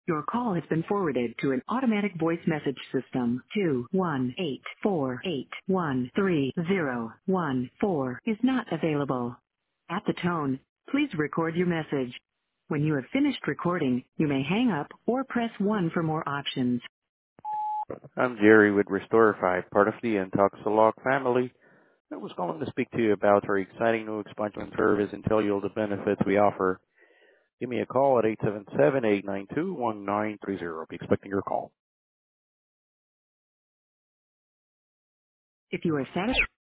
Your call has been forwarded to an automatic voice message system. 21848130014 is not available. At the tone, please record your message. When you have finished recording, you may hang up or press 1 for more options. I'm Jerry with Restore5, part of the Intoxilog family. I was calling to speak to you about our exciting new expansion service and tell you all the benefits we offer. Give me a call at 877-892-1930. I'll be expecting your call. If you are satisfied